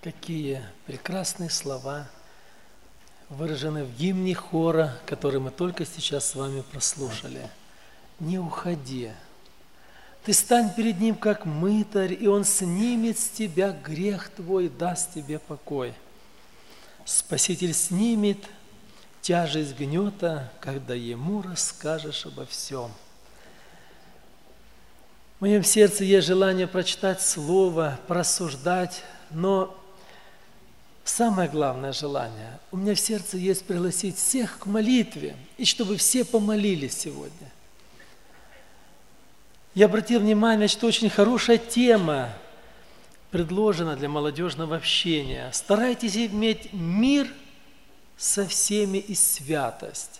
Какие прекрасные слова выражены в гимне хора, который мы только сейчас с вами прослушали. Не уходи. Ты стань перед Ним, как мытарь, и Он снимет с тебя грех твой, даст тебе покой. Спаситель снимет тяжесть гнета, когда Ему расскажешь обо всем. В моем сердце есть желание прочитать Слово, порассуждать, но самое главное желание, у меня в сердце есть пригласить всех к молитве, и чтобы все помолились сегодня. Я обратил внимание, что очень хорошая тема предложена для молодежного общения. Старайтесь иметь мир со всеми и святость.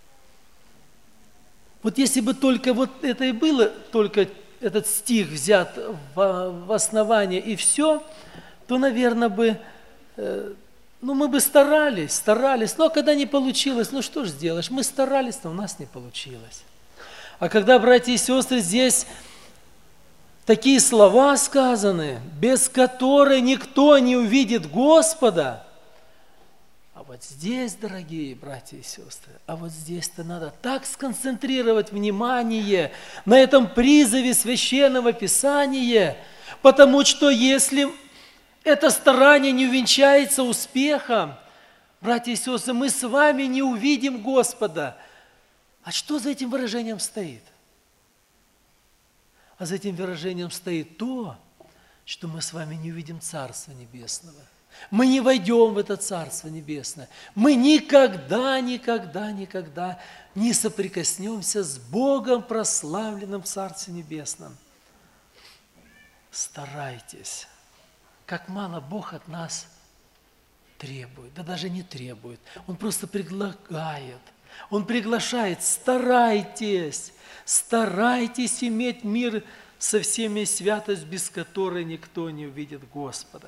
Вот если бы только вот это и было, только этот стих взят в основание и все, то, наверное, бы, мы бы старались, но когда не получилось, что ж сделаешь? Мы старались, но у нас не получилось. А когда, братья и сестры, здесь такие слова сказаны, без которых никто не увидит Господа, а вот здесь, дорогие братья и сестры, а вот здесь-то надо так сконцентрировать внимание на этом призыве Священного Писания, потому что если это старание не увенчается успехом, братья и сестры, мы с вами не увидим Господа. А что за этим выражением стоит? А за этим выражением стоит то, что мы с вами не увидим Царства Небесного. Мы не войдем в это Царство Небесное. Мы никогда не соприкоснемся с Богом, прославленным в Царстве Небесном. Старайтесь. Как мало Бог от нас требует, да даже не требует. Он просто предлагает. Он приглашает, старайтесь иметь мир со всеми и святость, без которой никто не увидит Господа.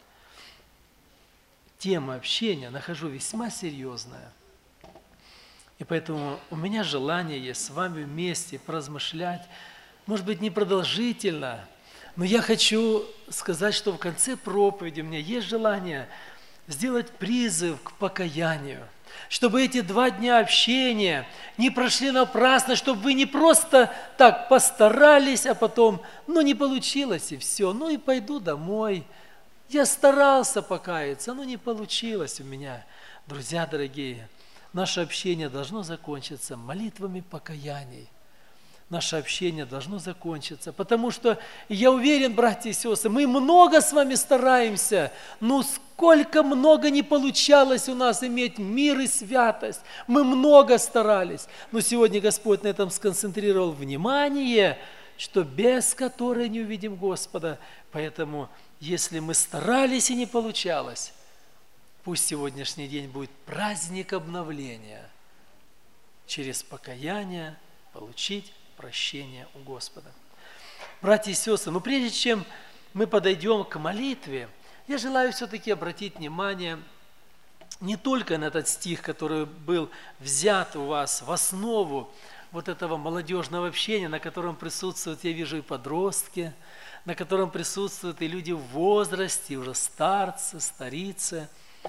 Тема общения нахожу весьма серьезная. И поэтому у меня желание есть с вами вместе поразмышлять, может быть, не продолжительно, но я хочу сказать, что в конце проповеди у меня есть желание сделать призыв к покаянию, чтобы эти 2 дня общения не прошли напрасно, чтобы вы не просто так постарались, а потом, не получилось и все, и пойду домой. Я старался покаяться, но не получилось у меня. Друзья дорогие, наше общение должно закончиться молитвами покаяний. Наше общение должно закончиться, потому что, я уверен, братья и сестры, мы много с вами стараемся, но сколько много не получалось у нас иметь мир и святость. Мы много старались, но сегодня Господь на этом сконцентрировал внимание, что без которой не увидим Господа. Поэтому, если мы старались и не получалось, пусть сегодняшний день будет праздник обновления, через покаяние получить прощения у Господа. Братья и сестры, прежде чем мы подойдем к молитве, я желаю все-таки обратить внимание не только на этот стих, который был взят у вас в основу вот этого молодежного общения, на котором присутствуют, я вижу, и подростки, на котором присутствуют и люди в возрасте, и уже старцы, старицы.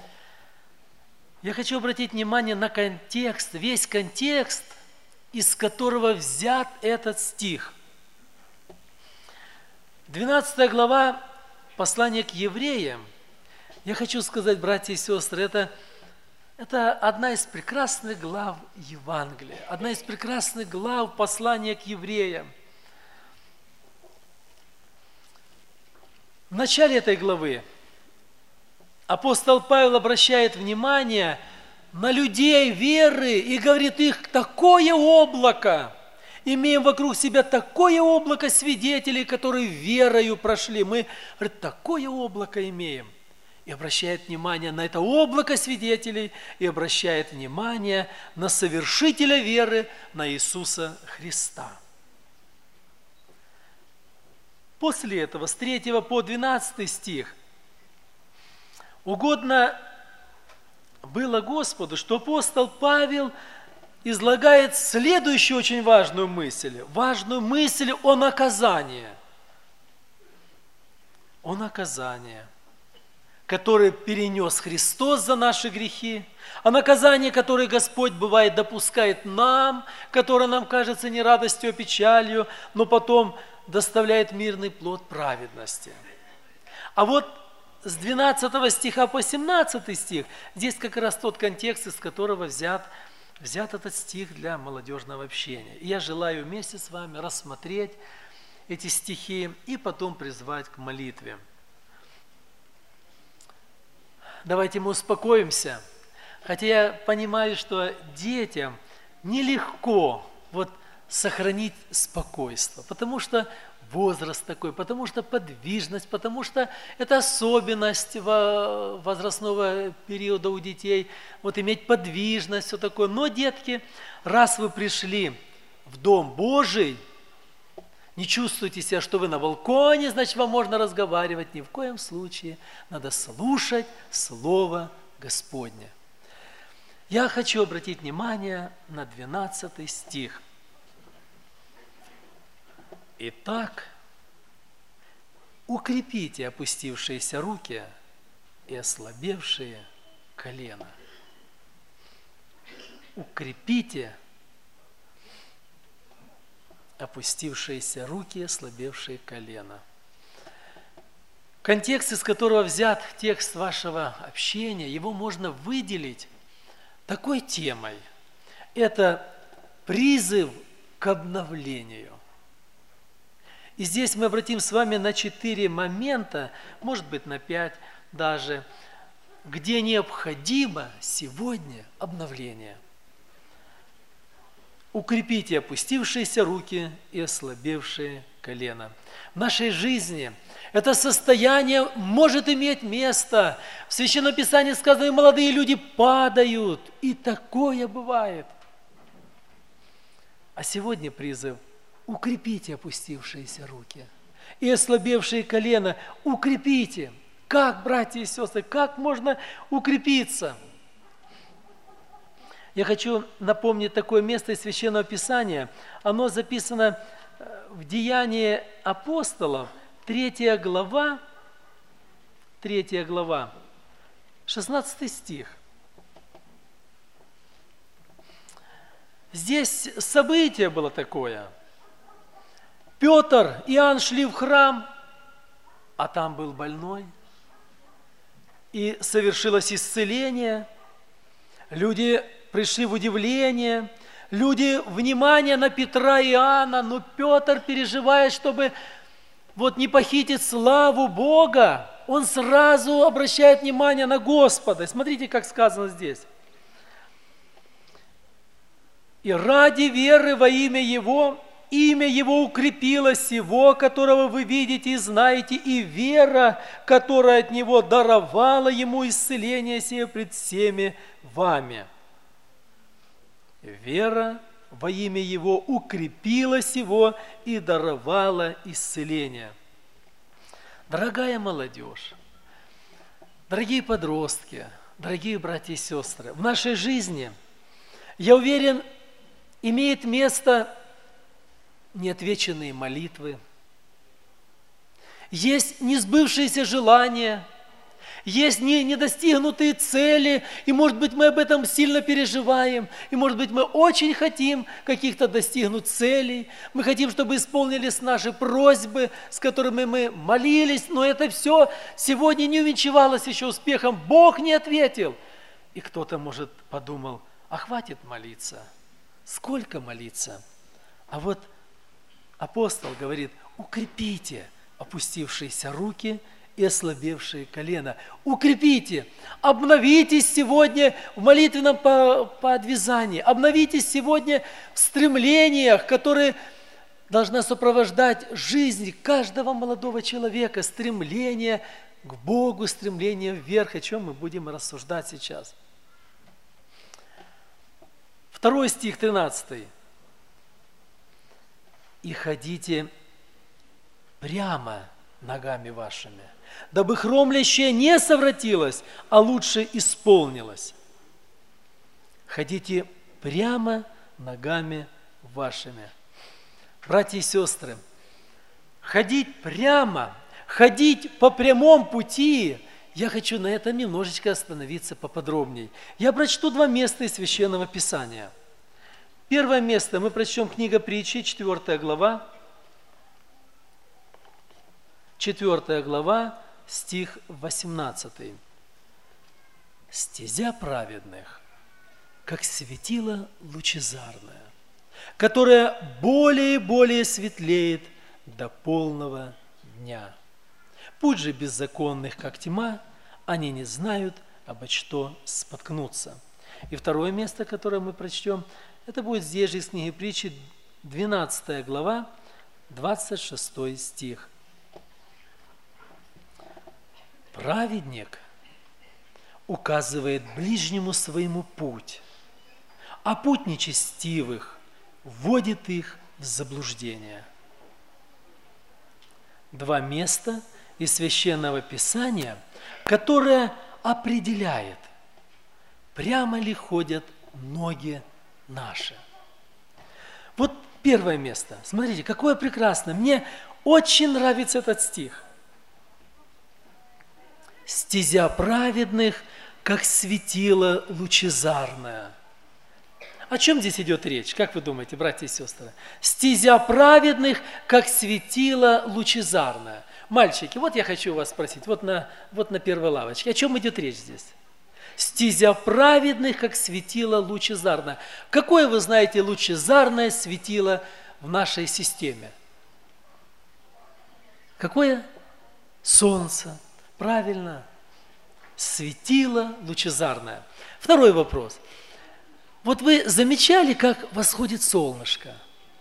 Я хочу обратить внимание на контекст, весь контекст, из которого взят этот стих. 12 глава послания к евреям. Я хочу сказать, братья и сестры, это одна из прекрасных глав Евангелия, одна из прекрасных глав послания к евреям. В начале этой главы апостол Павел обращает внимание на людей веры и говорит: их такое облако, имеем вокруг себя такое облако свидетелей, которые верою прошли. Мы, говорит, такое облако имеем. И обращает внимание на это облако свидетелей, и обращает внимание на совершителя веры, на Иисуса Христа. После этого, с 3 по 12 стих, угодно было Господу, что апостол Павел излагает следующую очень важную мысль о наказании. О наказании. который перенес Христос за наши грехи, а наказание, которое Господь бывает допускает нам, которое нам кажется не радостью, а печалью, но потом доставляет мирный плод праведности. А вот с 12 стиха по 17 стих, здесь как раз тот контекст, из которого взят этот стих для молодежного общения. И я желаю вместе с вами рассмотреть эти стихи и потом призвать к молитве. Давайте мы успокоимся, хотя я понимаю, что детям нелегко сохранить спокойствие, потому что возраст такой, потому что подвижность, потому что это особенность возрастного периода у детей, иметь подвижность, все такое. Но, детки, раз вы пришли в Дом Божий, не чувствуйте себя, что вы на балконе, значит, вам можно разговаривать. Ни в коем случае. Надо слушать Слово Господне. Я хочу обратить внимание на 12 стих. Итак, укрепите опустившиеся руки и ослабевшие колена. Укрепите опустившиеся руки и ослабевшие колена. Контекст, из которого взят текст вашего общения, его можно выделить такой темой. Это призыв к обновлению. И здесь мы обратим с вами на 4 момента, может быть на 5 даже, где необходимо сегодня обновление. Укрепите опустившиеся руки и ослабевшие колена. В нашей жизни это состояние может иметь место. В Священном Писании сказано, молодые люди падают, и такое бывает. А сегодня призыв: укрепите опустившиеся руки и ослабевшие колена. Укрепите. Как, братья и сестры, как можно укрепиться? Я хочу напомнить такое место из Священного Писания. Оно записано в Деянии апостолов, 3 глава, 16 стих. Здесь событие было такое. Петр и Иоанн шли в храм, а там был больной, и совершилось исцеление. Люди пришли в удивление, люди внимание на Петра и Иоанна, но Петр переживает, чтобы не похитить славу Бога, он сразу обращает внимание на Господа. Смотрите, как сказано здесь. И ради веры во имя Его укрепилось Его, которого вы видите и знаете, и вера, которая от Него даровала Ему исцеление сие пред всеми вами. Вера во имя Его укрепилась Его и даровала исцеление. Дорогая молодежь, дорогие подростки, дорогие братья и сестры, в нашей жизни, я уверен, имеет место неотвеченные молитвы, есть несбывшиеся желания, есть недостигнутые цели, и, может быть, мы об этом сильно переживаем, и, может быть, мы очень хотим каких-то достигнуть целей, мы хотим, чтобы исполнились наши просьбы, с которыми мы молились, но это все сегодня не увенчивалось еще успехом, Бог не ответил. И кто-то, может, подумал, а хватит молиться, сколько молиться? А вот апостол говорит, укрепите опустившиеся руки и ослабевшие колена. Укрепите, обновитесь сегодня в молитвенном подвязании, обновитесь сегодня в стремлениях, которые должны сопровождать жизнь каждого молодого человека, стремление к Богу, стремление вверх, о чем мы будем рассуждать сейчас. 2 стих 13. «И ходите прямо ногами вашими, дабы хромлящее не совратилось, а лучше исполнилось». Ходите прямо ногами вашими. Братья и сестры, ходить прямо, ходить по прямому пути я хочу на этом немножечко остановиться поподробнее. Я прочту два места из Священного Писания. Первое место мы прочтем книга Притчи, 4 глава, 4 глава, стих 18. «Стезя праведных, как светило лучезарное, которое более и более светлеет до полного дня. Путь же беззаконных, как тьма, они не знают, обо что споткнуться». И второе место, которое мы прочтем, это будет здесь же из книги Притчи, 12 глава, 26 стих. «Праведник указывает ближнему своему путь, а путь нечестивых вводит их в заблуждение». Два места из Священного Писания, которое определяет, прямо ли ходят ноги наши. Вот первое место. Смотрите, какое прекрасное. Мне очень нравится этот стих. «Стезя праведных, как светило лучезарное». О чем здесь идет речь? Как вы думаете, братья и сестры? «Стезя праведных, как светило лучезарное». Мальчики, вот я хочу вас спросить, вот на первой лавочке, о чем идет речь здесь? «Стезя праведных, как светило лучезарное». Какое, вы знаете, лучезарное светило в нашей системе? Какое? Солнце. Правильно. Светило лучезарное. Второй вопрос. Вот вы замечали, как восходит солнышко?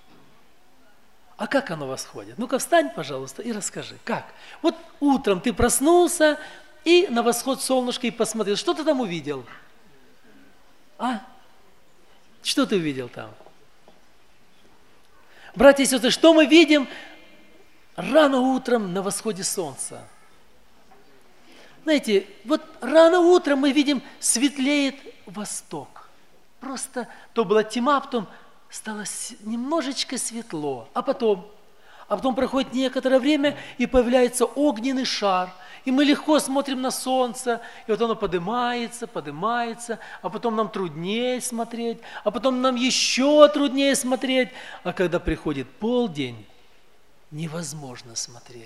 А как оно восходит? Ну-ка встань, пожалуйста, и расскажи. Как? Вот утром ты проснулся и на восход солнышка и посмотрел. Что ты там увидел? А? Что ты увидел там? Братья и сестры, что мы видим рано утром на восходе солнца? Знаете, вот рано утром мы видим, светлеет восток. Просто то была тьма, потом стало немножечко светло, а потом проходит некоторое время, и появляется огненный шар, и мы легко смотрим на солнце, и вот оно поднимается, а потом нам труднее смотреть, а потом нам еще труднее смотреть, а когда приходит полдень, невозможно смотреть.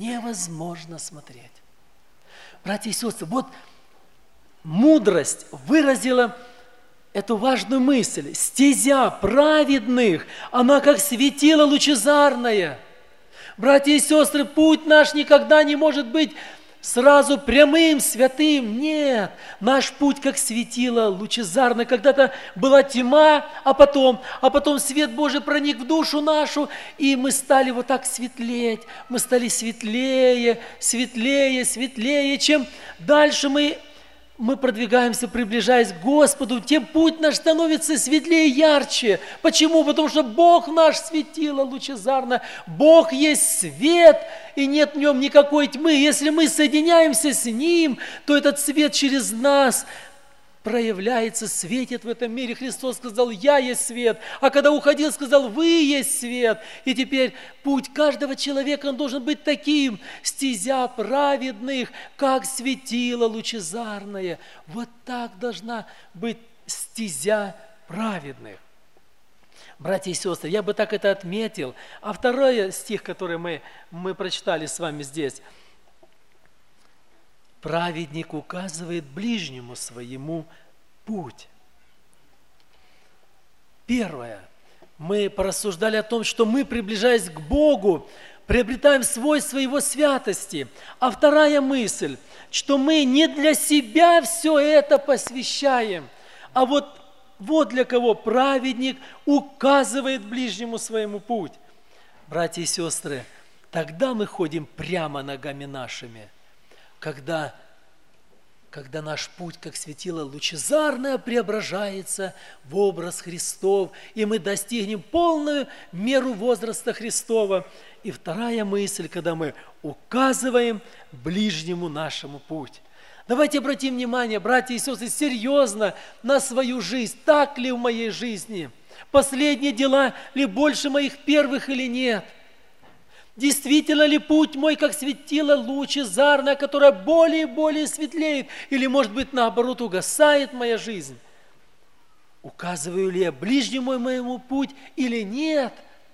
Братья и сестры, вот мудрость выразила эту важную мысль. Стезя праведных, она как светило лучезарное. Братья и сестры, путь наш никогда не может быть сразу прямым, святым. Нет, наш путь как светило лучезарное. Когда-то была тьма, а потом свет Божий проник в душу нашу, и мы стали вот так светлеть. Мы стали светлее. Чем дальше мы продвигаемся, приближаясь к Господу, тем путь наш становится светлее и ярче. Почему? Потому что Бог наш светило лучезарно. Бог есть свет, и нет в нем никакой тьмы. Если мы соединяемся с Ним, то этот свет через нас проявляется, светит в этом мире. Христос сказал: «Я есть свет», а когда уходил, сказал: «Вы есть свет». И теперь путь каждого человека, он должен быть таким: стезя праведных, как светило лучезарное. Вот так должна быть стезя праведных. Братья и сестры, я бы так это отметил. А второй стих, который мы прочитали с вами здесь: «Праведник указывает ближнему своему путь». Первое. Мы порассуждали о том, что мы, приближаясь к Богу, приобретаем свойство Его святости. А вторая мысль, что мы не для себя все это посвящаем, а вот для кого праведник указывает ближнему своему путь. Братья и сестры, тогда мы ходим прямо ногами нашими. Когда наш путь, как светило лучезарное, преображается в образ Христов, и мы достигнем полную меру возраста Христова. И вторая мысль, когда мы указываем ближнему нашему путь. Давайте обратим внимание, братья и сестры, серьезно на свою жизнь. Так ли в моей жизни? Последние дела ли больше моих первых или нет? Действительно ли путь мой, как светило лучезарное, которое более и более светлеет? Или, может быть, наоборот, угасает моя жизнь? Указываю ли я ближнему моему путь или нет?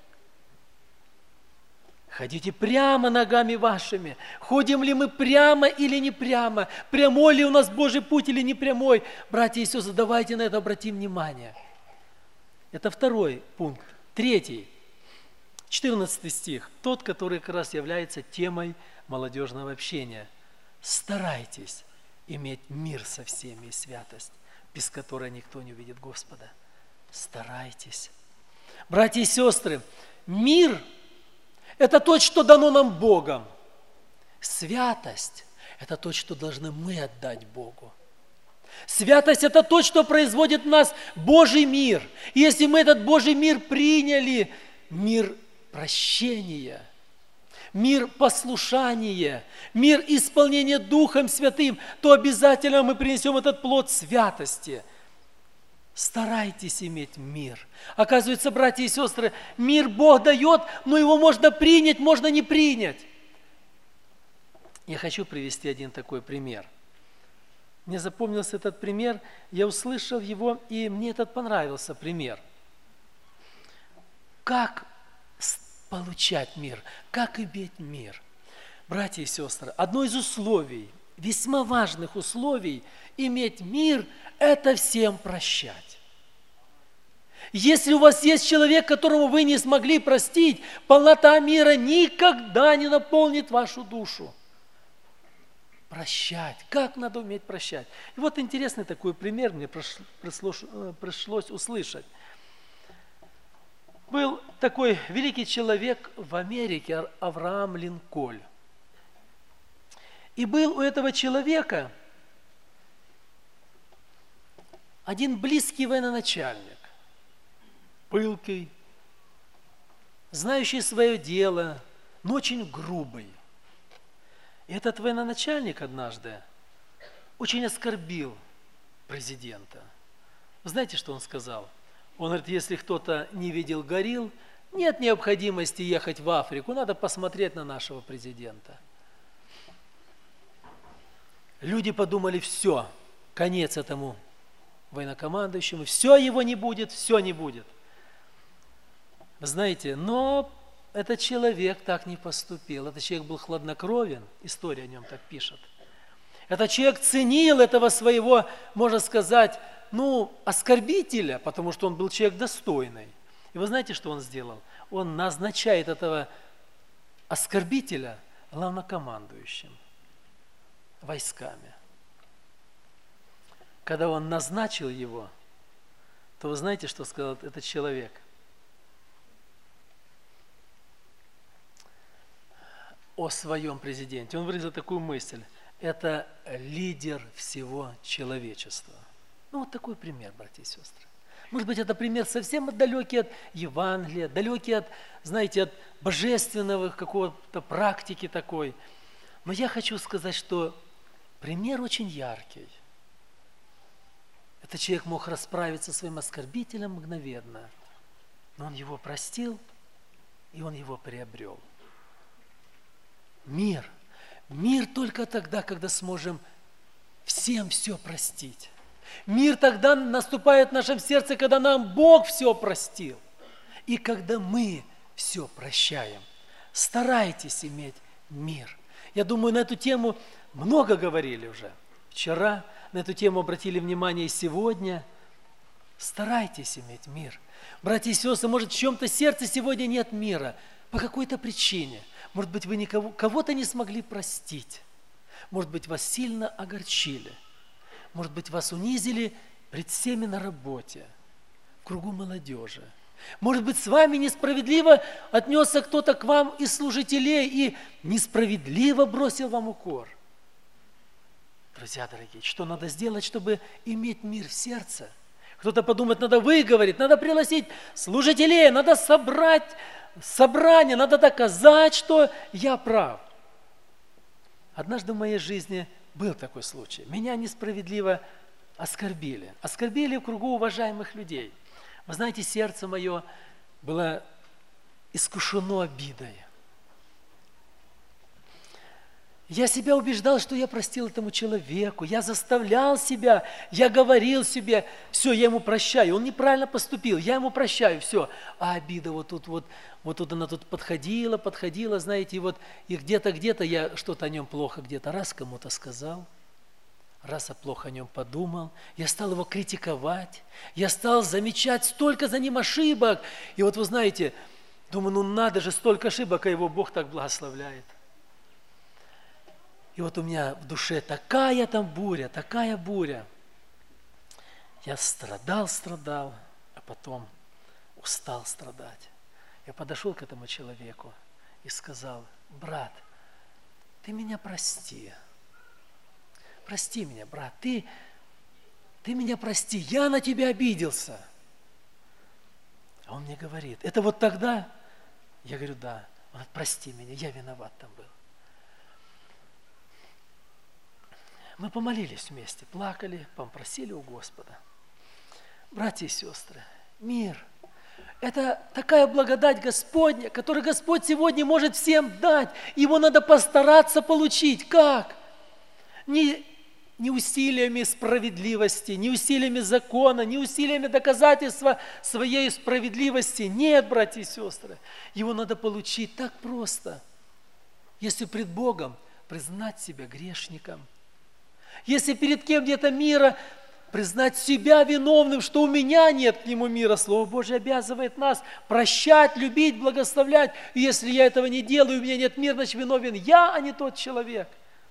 Ходите прямо ногами вашими. Ходим ли мы прямо или не прямо? Прямой ли у нас Божий путь или не прямой? Братья и сестры, давайте на это обратим внимание. Это второй пункт. Третий. 14 стих, тот, который как раз является темой молодежного общения. Старайтесь иметь мир со всеми и святость, без которой никто не увидит Господа. Старайтесь. Братья и сестры, мир – это то, что дано нам Богом. Святость – это то, что должны мы отдать Богу. Святость – это то, что производит в нас Божий мир. И если мы этот Божий мир приняли, мир прощения, мир послушания, мир исполнения Духом Святым, то обязательно мы принесем этот плод святости. Старайтесь иметь мир. Оказывается, братья и сестры, мир Бог дает, но его можно принять, можно не принять. Я хочу привести один такой пример. Мне запомнился этот пример, я услышал его, и мне этот понравился пример. Как получать мир, как иметь мир. Братья и сестры, одно из условий, весьма важных условий иметь мир – это всем прощать. Если у вас есть человек, которому вы не смогли простить, полнота мира никогда не наполнит вашу душу. Прощать. Как надо уметь прощать? И вот интересный такой пример мне пришлось услышать. Был такой великий человек в Америке, Авраам Линкольн. И был у этого человека один близкий военачальник, пылкий, знающий свое дело, но очень грубый. И этот военачальник однажды очень оскорбил президента. Вы знаете, что он сказал? Он говорит, если кто-то не видел горилл, нет необходимости ехать в Африку, надо посмотреть на нашего президента. Люди подумали, все, конец этому военнокомандующему, все его не будет, все не будет. Вы знаете, но этот человек так не поступил, этот человек был хладнокровен, история о нем так пишет. Этот человек ценил этого своего, можно сказать, оскорбителя, потому что он был человек достойный. И вы знаете, что он сделал? Он назначает этого оскорбителя главнокомандующим войсками. Когда он назначил его, то вы знаете, что сказал этот человек? О своем президенте. Он выразил такую мысль. Это лидер всего человечества. Вот такой пример, братья и сестры. Может быть, это пример совсем далекий от Евангелия, далекий от, знаете, от божественного какого-то практики такой. Но я хочу сказать, что пример очень яркий. Этот человек мог расправиться со своим оскорбителем мгновенно, но он его простил, и он его приобрел. Мир. Мир только тогда, когда сможем всем все простить. Мир тогда наступает в нашем сердце, когда нам Бог все простил. И когда мы все прощаем. Старайтесь иметь мир. Я думаю, на эту тему много говорили уже. Вчера на эту тему обратили внимание и сегодня. Старайтесь иметь мир. Братья и сестры, может, в чем-то сердце сегодня нет мира. По какой-то причине. Может быть, вы кого-то не смогли простить. Может быть, вас сильно огорчили. Может быть, вас унизили пред всеми на работе, в кругу молодежи. Может быть, с вами несправедливо отнесся кто-то к вам из служителей и несправедливо бросил вам укор. Друзья дорогие, что надо сделать, чтобы иметь мир в сердце? Кто-то подумает, надо выговорить, надо пригласить служителей, надо собрать собрание, надо доказать, что я прав. Однажды в моей жизни был такой случай. Меня несправедливо оскорбили. Оскорбили в кругу уважаемых людей. Вы знаете, сердце мое было искушено обидой. Я себя убеждал, что я простил этому человеку. Я заставлял себя, я говорил себе, все, я ему прощаю. Он неправильно поступил, я ему прощаю, все. А обида вот тут она тут подходила, знаете, и где-то я что-то о нем плохо где-то раз кому-то сказал, раз я плохо о нем подумал. Я стал его критиковать, я стал замечать столько за ним ошибок. И вот вы знаете, думаю, ну надо же, столько ошибок, а его Бог так благословляет. И вот у меня в душе такая буря. Я страдал, а потом устал страдать. Я подошел к этому человеку и сказал: брат, ты меня прости. Прости меня, брат, ты меня прости, я на тебя обиделся. А он мне говорит: это вот тогда? Я говорю: да. Он говорит: прости меня, я виноват там был. Мы помолились вместе, плакали, попросили у Господа. Братья и сестры, мир – это такая благодать Господня, которую Господь сегодня может всем дать. Его надо постараться получить. Как? Не усилиями справедливости, не усилиями закона, не усилиями доказательства своей справедливости. Нет, братья и сестры, его надо получить так просто. Если пред Богом признать себя грешником, если перед кем где-то мира, признать себя виновным, что у меня нет к нему мира. Слово Божье обязывает нас прощать, любить, благословлять. И если я этого не делаю, у меня нет мира, значит виновен я, а не тот человек.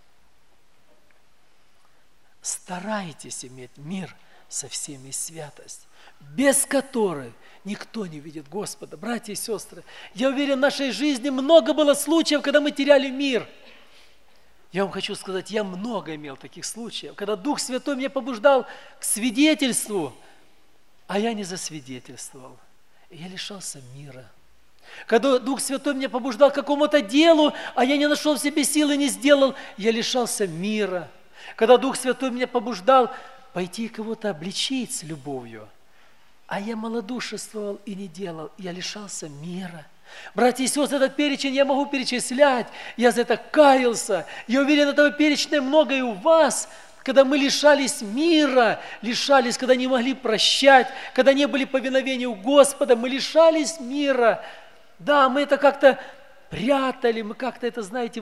Старайтесь иметь мир со всеми и святость, без которой никто не видит Господа. Братья и сестры, я уверен, в нашей жизни много было случаев, когда мы теряли мир. Я вам хочу сказать, я много имел таких случаев, когда Дух Святой меня побуждал к свидетельству, а я не засвидетельствовал. И я лишался мира. Когда Дух Святой меня побуждал к какому-то делу, а я не нашел в себе силы, не сделал, я лишался мира. Когда Дух Святой меня побуждал пойти кого-то обличить с любовью, а я малодушествовал и не делал, я лишался мира. Братья и сестры, этот перечень я могу перечислять. Я за это каялся. Я уверен, этого перечня много и у вас. Когда мы лишались мира, когда не могли прощать, когда не были повиновения у Господа, мы лишались мира. Да, мы это как-то прятали, мы как-то это, знаете,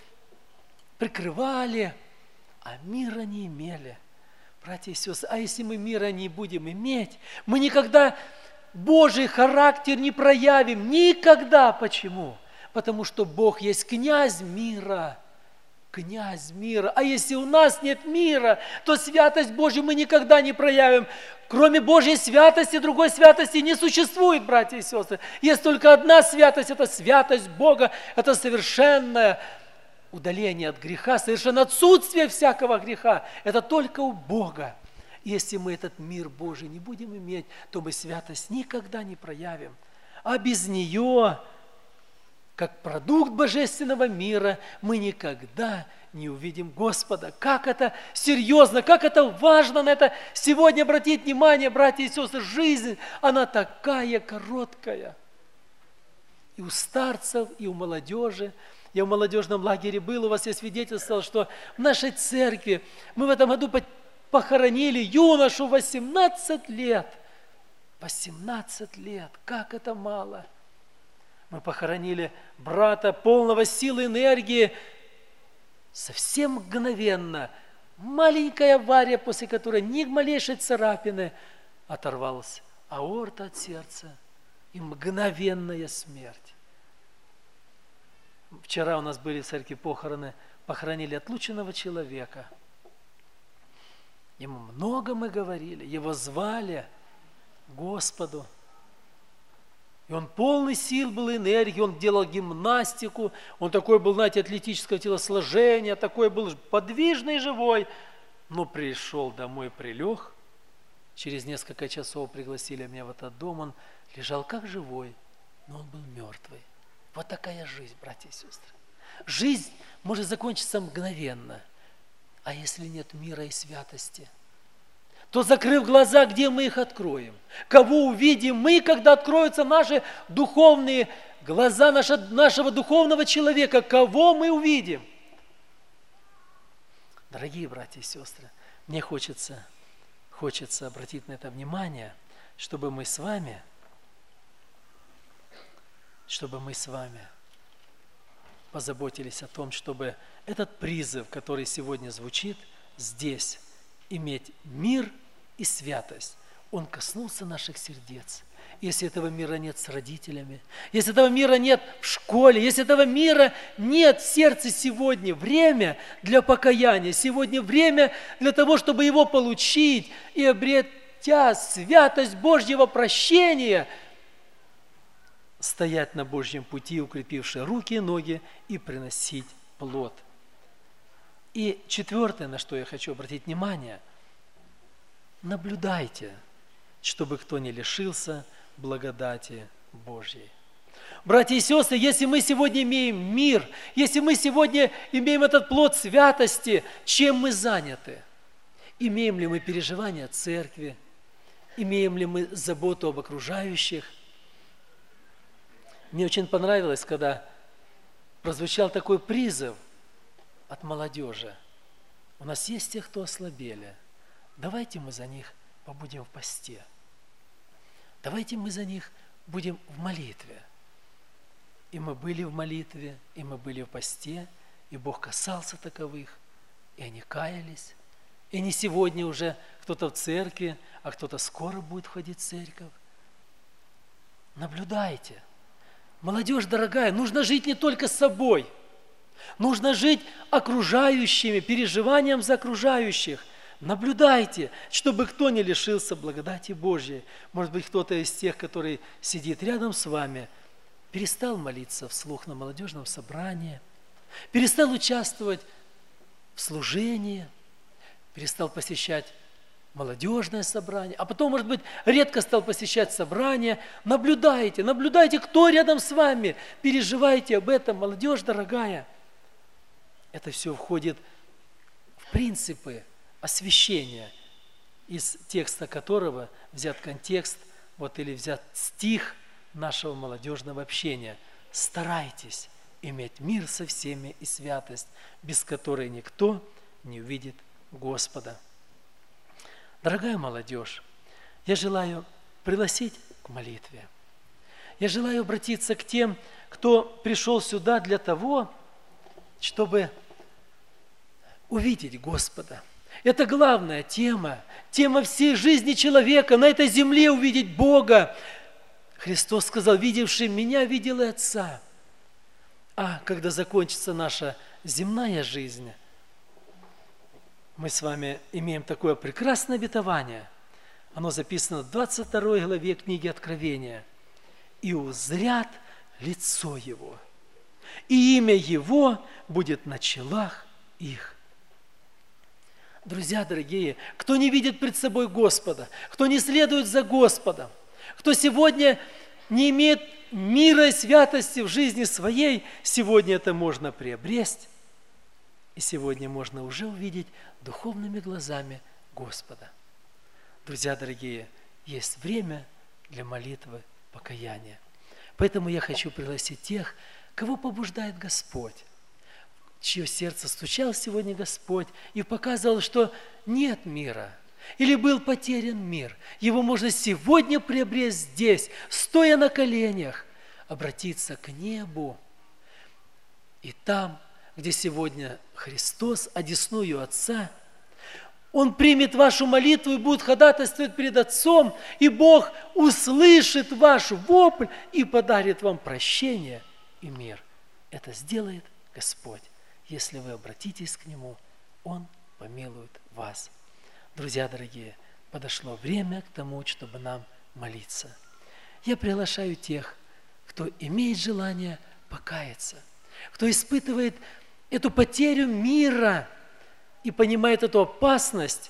прикрывали, а мира не имели. Братья и сестры, а если мы мира не будем иметь, мы никогда Божий характер не проявим. Никогда. Почему? Потому что Бог есть князь мира. Князь мира. А если у нас нет мира, то святость Божью мы никогда не проявим. Кроме Божьей святости, другой святости не существует, братья и сестры. Есть только одна святость, это святость Бога, это совершенное удаление от греха, совершенное отсутствие всякого греха. Это только у Бога. Если мы этот мир Божий не будем иметь, то мы святость никогда не проявим. А без нее, как продукт божественного мира, мы никогда не увидим Господа. Как это серьезно, как это важно на это сегодня обратить внимание, братья и сестры. Жизнь, она такая короткая. И у старцев, и у молодежи. Я в молодежном лагере был, у вас я свидетельствовал, что в нашей церкви мы в этом году похоронили юношу 18 лет. 18 лет, как это мало. Мы похоронили брата, полного силы, энергии, совсем мгновенно. Маленькая авария, после которой ни малейшей царапины, оторвалась аорта от сердца и мгновенная смерть. Вчера у нас были в церкви похороны, похоронили отлученного человека. Ему много мы говорили, его звали Господу. И он полный сил был, энергии, он делал гимнастику, он такой был, знаете, атлетического телосложения, такой был подвижный, живой. Но пришел домой, прилег, через несколько часов пригласили меня в этот дом, он лежал как живой, но он был мертвый. Вот такая жизнь, братья и сестры. Жизнь может закончиться мгновенно, а если нет мира и святости, то, закрыв глаза, где мы их откроем? Кого увидим мы, когда откроются наши духовные глаза нашего духовного человека? Кого мы увидим? Дорогие братья и сестры, мне хочется обратить на это внимание, чтобы мы с вами позаботились о том, чтобы этот призыв, который сегодня звучит здесь, иметь мир и святость, он коснулся наших сердец. Если этого мира нет с родителями, если этого мира нет в школе, если этого мира нет в сердце сегодня, время для покаяния, сегодня время для того, чтобы его получить и обретя святость Божьего прощения, стоять на Божьем пути, укрепивши руки и ноги, и приносить плод. И четвертое, на что я хочу обратить внимание, наблюдайте, чтобы кто не лишился благодати Божьей. Братья и сестры, если мы сегодня имеем мир, если мы сегодня имеем этот плод святости, чем мы заняты? Имеем ли мы переживания церкви? Имеем ли мы заботу об окружающих? Мне очень понравилось, когда прозвучал такой призыв от молодежи. У нас есть те, кто ослабели. Давайте мы за них побудем в посте. Давайте мы за них будем в молитве. И мы были в молитве, и мы были в посте, и Бог касался таковых, и они каялись. И не сегодня уже кто-то в церкви, а кто-то скоро будет ходить в церковь. Наблюдайте. Молодежь дорогая, нужно жить не только с собой. Нужно жить окружающими, переживанием за окружающих. Наблюдайте, чтобы кто не лишился благодати Божьей. Может быть, кто-то из тех, который сидит рядом с вами, перестал молиться вслух на молодежном собрании, перестал участвовать в служении, перестал посещать молодежное собрание, а потом, может быть, редко стал посещать собрания. Наблюдайте, кто рядом с вами, переживайте об этом, молодежь дорогая. Это все входит в принципы освящения, из текста которого взят контекст, или взят стих нашего молодежного общения. Старайтесь иметь мир со всеми и святость, без которой никто не увидит Господа. Дорогая молодежь, я желаю пригласить к молитве. Я желаю обратиться к тем, кто пришел сюда для того, чтобы увидеть Господа. Это главная тема всей жизни человека, на этой земле увидеть Бога. Христос сказал: видевший меня, видел и Отца. А когда закончится наша земная жизнь, мы с вами имеем такое прекрасное обетование. Оно записано в 22 главе книги Откровения. «И узрят лицо Его, и имя Его будет на челах их». Друзья дорогие, кто не видит пред собой Господа, кто не следует за Господом, кто сегодня не имеет мира и святости в жизни своей, сегодня это можно приобрести. И сегодня можно уже увидеть духовными глазами Господа. Друзья дорогие, есть время для молитвы покаяния. Поэтому я хочу пригласить тех, кого побуждает Господь, чье сердце стучал сегодня Господь и показывал, что нет мира, или был потерян мир. Его можно сегодня приобрести здесь, стоя на коленях, обратиться к небу. И там, где сегодня Христос, одесную Отца, Он примет вашу молитву и будет ходатайствовать перед Отцом, и Бог услышит ваш вопль и подарит вам прощение и мир. Это сделает Господь. Если вы обратитесь к Нему, Он помилует вас. Друзья дорогие, подошло время к тому, чтобы нам молиться. Я приглашаю тех, кто имеет желание покаяться, кто испытывает эту потерю мира и понимает эту опасность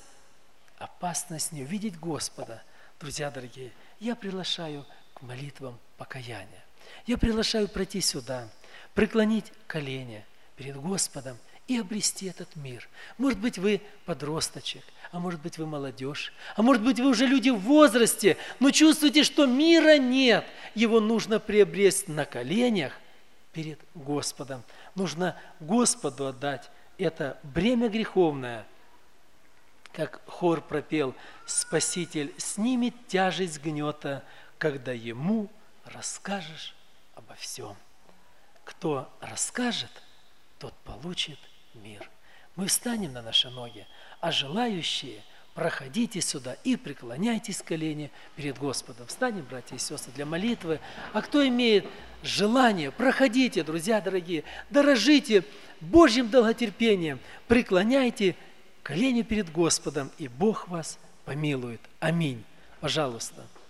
не увидеть Господа. Друзья дорогие, я приглашаю к молитвам покаяния. Я приглашаю пройти сюда, преклонить колени перед Господом и обрести этот мир. Может быть, вы подросточек, а может быть, вы молодежь, а может быть, вы уже люди в возрасте, но чувствуете, что мира нет. Его нужно приобрести на коленях перед Господом. Нужно Господу отдать это бремя греховное, как хор пропел, Спаситель снимет тяжесть гнета, когда Ему расскажешь обо всем. Кто расскажет, тот получит мир. Мы встанем на наши ноги, а желающие проходите сюда и преклоняйтесь в колени перед Господом. Встанем, братья и сестры, для молитвы. А кто имеет желание, проходите, друзья дорогие, дорожите Божьим долготерпением, преклоняйте колени перед Господом, и Бог вас помилует. Аминь. Пожалуйста.